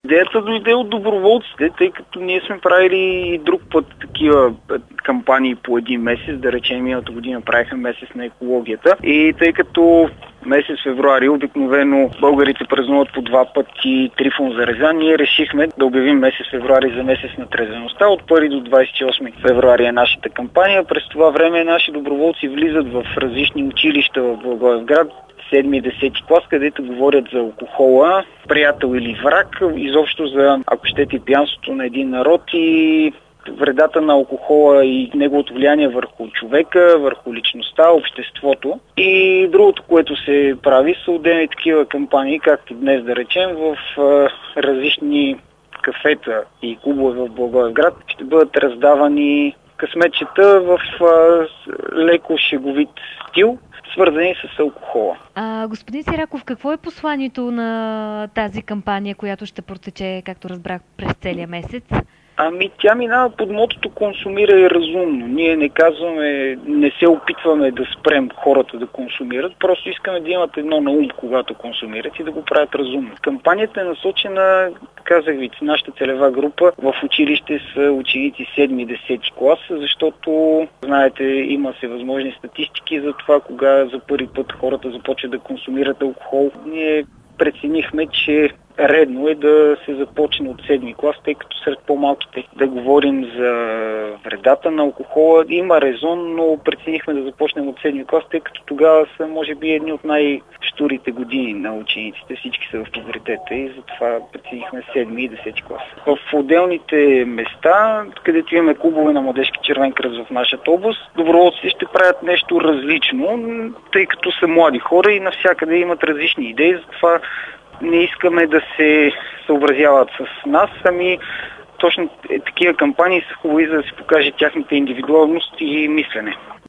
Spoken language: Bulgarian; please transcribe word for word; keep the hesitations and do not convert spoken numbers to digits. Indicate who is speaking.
Speaker 1: Идеята дойде от доброволците, тъй като ние сме правили и друг път такива кампании по един месец, да речем миналата година правиха месец на екологията. И тъй като месец февруари обикновено българите празнуват по два пъти Трифон Зарезан, ние решихме да обявим месец февруари за месец на трезвеността. От първи до двадесет и осми февруари е нашата кампания. През това време наши доброволци влизат в различни училища в Благоевград, седми и десети клас, където говорят за алкохола, приятел или враг, изобщо за, ако щете, пиянството на един народ и вредата на алкохола и неговото влияние върху човека, върху личността, обществото. И другото, което се прави, са отделни такива кампании, както днес да речем, в а, различни кафета и клубове в Благоевград. Ще бъдат раздавани късметчета в а, леко шеговит стил, свързани с алкохола.
Speaker 2: А, господин Сираков, какво е посланието на тази кампания, която ще протече, както разбрах, през целия месец?
Speaker 1: Ами тя минава под мотото консумирай разумно. Ние не казваме, не се опитваме да спрем хората да консумират, просто искаме да имат едно на ум, когато консумират и да го правят разумно. Кампанията е насочена, казах ви, нашата целева група в училище са ученици седми и десети клас, защото, знаете, има се възможни статистики за това, кога за първи път хората започват да консумират алкохол. Ние преценихме, че редно е да се започне от седми клас, тъй като сред по-малките да говорим за вредата на алкохола. Има резон, но преценихме да започнем от седми клас, тъй като тогава са, може би, едни от най-щурите години на учениците. Всички са в пубертета и затова преценихме седми и десети клас. В отделните места, където имаме клубове на Младежки червен кръст в нашата област, доброволците ще правят нещо различно, тъй като са млади хора и навсякъде имат различни идеи, затова не искаме да се съобразяват с нас, ами точно такива кампании са хубави, за да се покаже тяхната индивидуалност и мислене.